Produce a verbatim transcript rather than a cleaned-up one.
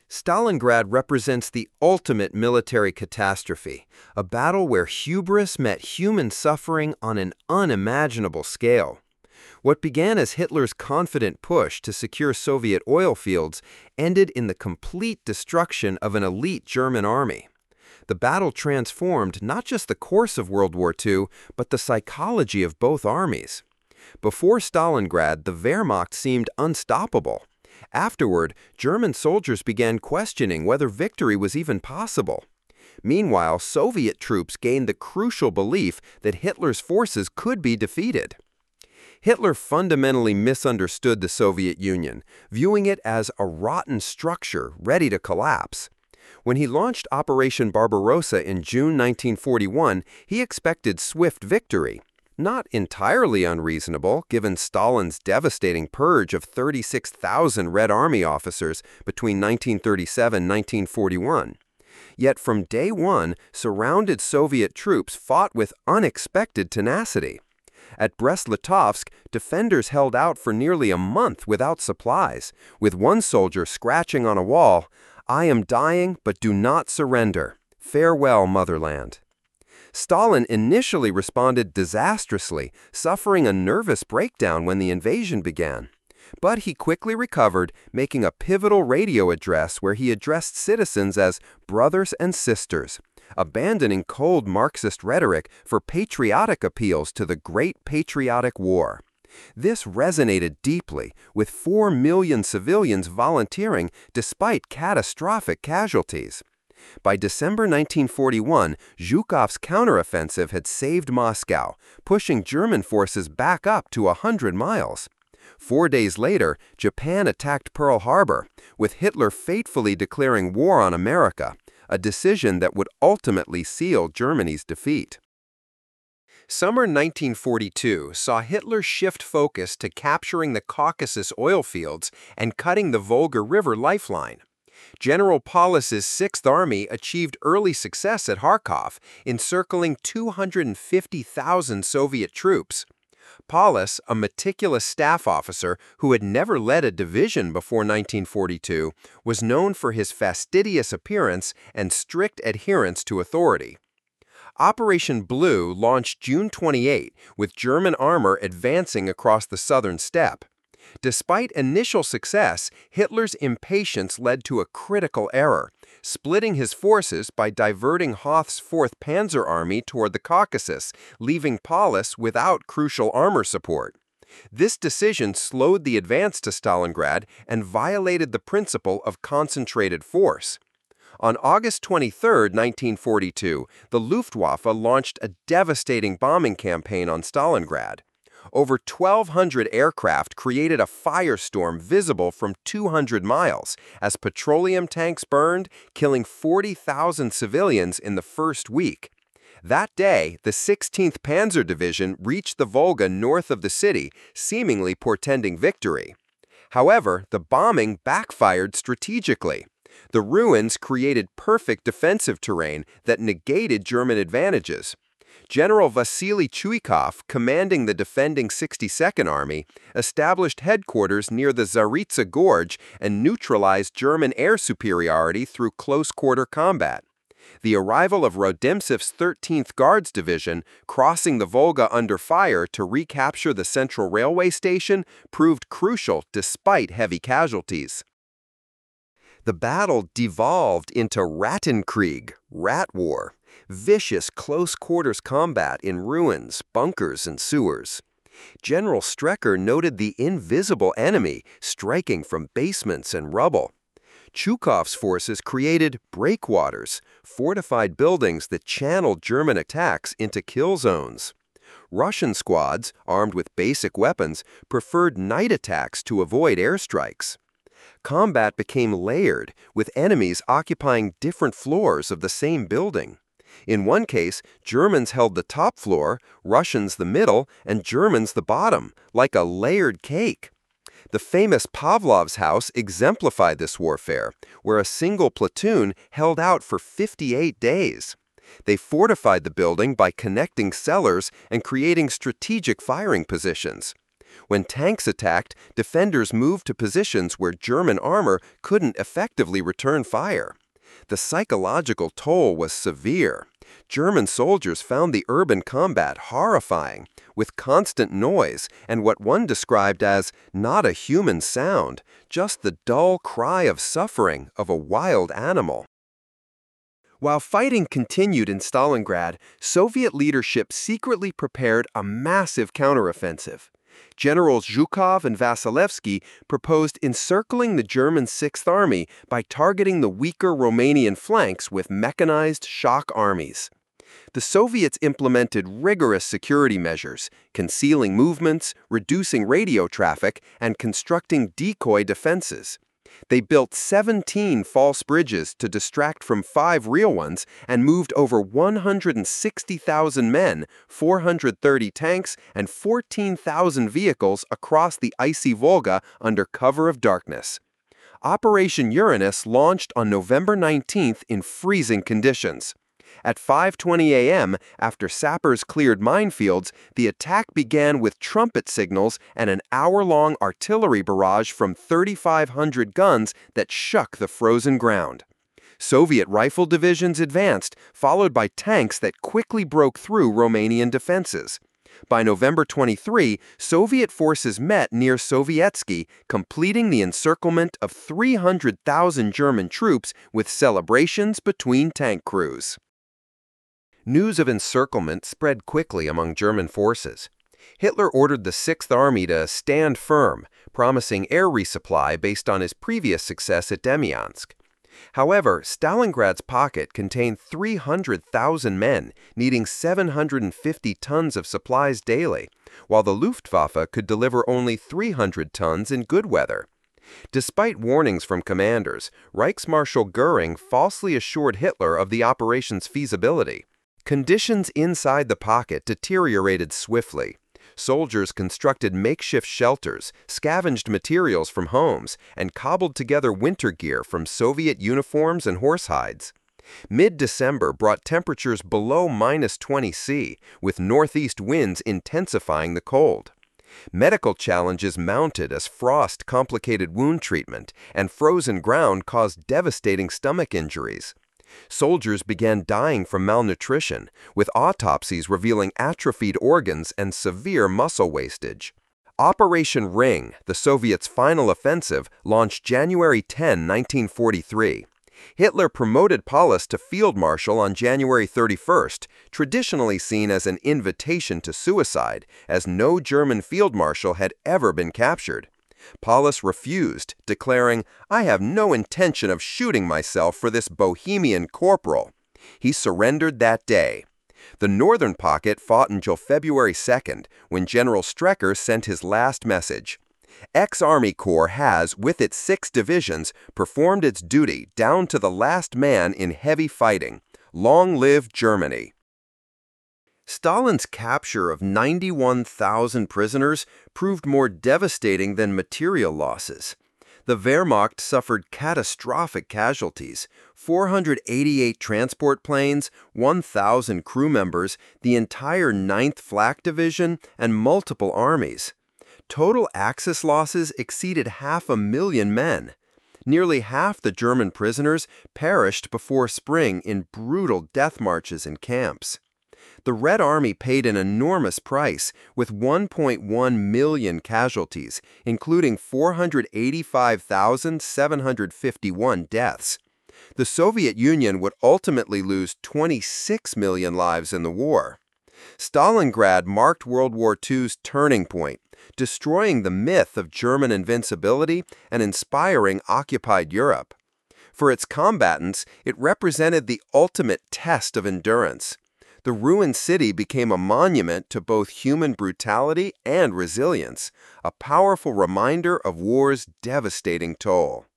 Stalingrad represents the ultimate military catastrophe, a battle where hubris met human suffering on an unimaginable scale. What began as Hitler's confident push to secure Soviet oil fields ended in the complete destruction of an elite German army. The battle transformed not just the course of World War Two, but the psychology of both armies. Before Stalingrad, the Wehrmacht seemed unstoppable. Afterward, German soldiers began questioning whether victory was even possible. Meanwhile, Soviet troops gained the crucial belief that Hitler's forces could be defeated. Hitler fundamentally misunderstood the Soviet Union, viewing it as a rotten structure ready to collapse. When he launched Operation Barbarossa in June nineteen forty-one, he expected swift victory. Not entirely unreasonable, given Stalin's devastating purge of thirty-six thousand Red Army officers between nineteen thirty-seven and nineteen forty-one. Yet from day one, surrounded Soviet troops fought with unexpected tenacity. At Brest-Litovsk, defenders held out for nearly a month without supplies, with one soldier scratching on a wall, "I am dying, but do not surrender. Farewell, motherland." Stalin initially responded disastrously, suffering a nervous breakdown when the invasion began. But he quickly recovered, making a pivotal radio address where he addressed citizens as brothers and sisters, abandoning cold Marxist rhetoric for patriotic appeals to the Great Patriotic War. This resonated deeply, with four million civilians volunteering despite catastrophic casualties. By December nineteen forty-one, Zhukov's counteroffensive had saved Moscow, pushing German forces back up to a hundred miles. Four days later, Japan attacked Pearl Harbor, with Hitler fatefully declaring war on America, a decision that would ultimately seal Germany's defeat. Summer nineteen forty-two saw Hitler shift focus to capturing the Caucasus oil fields and cutting the Volga River lifeline. General Paulus's Sixth Army achieved early success at Kharkov, encircling two hundred fifty thousand Soviet troops. Paulus, a meticulous staff officer who had never led a division before nineteen forty-two, was known for his fastidious appearance and strict adherence to authority. Operation Blue launched June twenty-eighth, with German armor advancing across the southern steppe. Despite initial success, Hitler's impatience led to a critical error, splitting his forces by diverting Hoth's fourth Panzer Army toward the Caucasus, leaving Paulus without crucial armor support. This decision slowed the advance to Stalingrad and violated the principle of concentrated force. On August twenty-third, nineteen forty-two, the Luftwaffe launched a devastating bombing campaign on Stalingrad. Over twelve hundred aircraft created a firestorm visible from two hundred miles as petroleum tanks burned, killing forty thousand civilians in the first week. That day, the sixteenth Panzer Division reached the Volga north of the city, seemingly portending victory. However, the bombing backfired strategically. The ruins created perfect defensive terrain that negated German advantages. General Vasily Chuikov, commanding the defending sixty-second Army, established headquarters near the Zaritsa Gorge and neutralized German air superiority through close-quarter combat. The arrival of Rodimtsev's thirteenth Guards Division, crossing the Volga under fire to recapture the central railway station, proved crucial despite heavy casualties. The battle devolved into Rattenkrieg, Rat War, vicious close-quarters combat in ruins, bunkers, and sewers. General Strecker noted the invisible enemy striking from basements and rubble. Chukov's forces created breakwaters, fortified buildings that channeled German attacks into kill zones. Russian squads, armed with basic weapons, preferred night attacks to avoid airstrikes. Combat became layered, with enemies occupying different floors of the same building. In one case, Germans held the top floor, Russians the middle, and Germans the bottom, like a layered cake. The famous Pavlov's house exemplified this warfare, where a single platoon held out for fifty-eight days. They fortified the building by connecting cellars and creating strategic firing positions. When tanks attacked, defenders moved to positions where German armor couldn't effectively return fire. The psychological toll was severe. German soldiers found the urban combat horrifying, with constant noise and what one described as not a human sound, just the dull cry of suffering of a wild animal. While fighting continued in Stalingrad, Soviet leadership secretly prepared a massive counteroffensive. Generals Zhukov and Vasilevsky proposed encircling the German Sixth Army by targeting the weaker Romanian flanks with mechanized shock armies. The Soviets implemented rigorous security measures, concealing movements, reducing radio traffic, and constructing decoy defenses. They built seventeen false bridges to distract from five real ones and moved over one hundred sixty thousand men, four hundred thirty tanks, and fourteen thousand vehicles across the icy Volga under cover of darkness. Operation Uranus launched on November nineteenth in freezing conditions. At five twenty a m, after sappers cleared minefields, the attack began with trumpet signals and an hour-long artillery barrage from thirty-five hundred guns that shook the frozen ground. Soviet rifle divisions advanced, followed by tanks that quickly broke through Romanian defenses. By November twenty-third, Soviet forces met near Sovietsky, completing the encirclement of three hundred thousand German troops with celebrations between tank crews. News of encirclement spread quickly among German forces. Hitler ordered the Sixth Army to stand firm, promising air resupply based on his previous success at Demyansk. However, Stalingrad's pocket contained three hundred thousand men, needing seven hundred fifty tons of supplies daily, while the Luftwaffe could deliver only three hundred tons in good weather. Despite warnings from commanders, Reichsmarschall Goering falsely assured Hitler of the operation's feasibility. Conditions inside the pocket deteriorated swiftly. Soldiers constructed makeshift shelters, scavenged materials from homes, and cobbled together winter gear from Soviet uniforms and horsehides. Mid-December brought temperatures below minus twenty C, with northeast winds intensifying the cold. Medical challenges mounted as frost complicated wound treatment, and frozen ground caused devastating stomach injuries. Soldiers began dying from malnutrition, with autopsies revealing atrophied organs and severe muscle wastage. Operation Ring, the Soviets' final offensive, launched January tenth, nineteen forty-three. Hitler promoted Paulus to field marshal on January thirty-first, traditionally seen as an invitation to suicide, as no German field marshal had ever been captured. Paulus refused, declaring, "I have no intention of shooting myself for this Bohemian corporal." He surrendered that day. The Northern Pocket fought until February second, when General Strecker sent his last message. Ex-Army Corps has, with its six divisions, performed its duty down to the last man in heavy fighting. Long live Germany! Stalin's capture of ninety-one thousand prisoners proved more devastating than material losses. The Wehrmacht suffered catastrophic casualties: four hundred eighty-eight transport planes, one thousand crew members, the entire ninth Flak Division, and multiple armies. Total Axis losses exceeded half a million men. Nearly half the German prisoners perished before spring in brutal death marches and camps. The Red Army paid an enormous price, with one point one million casualties, including four hundred eighty-five thousand seven hundred fifty-one deaths. The Soviet Union would ultimately lose twenty-six million lives in the war. Stalingrad marked World War two's turning point, destroying the myth of German invincibility and inspiring occupied Europe. For its combatants, it represented the ultimate test of endurance. The ruined city became a monument to both human brutality and resilience, a powerful reminder of war's devastating toll.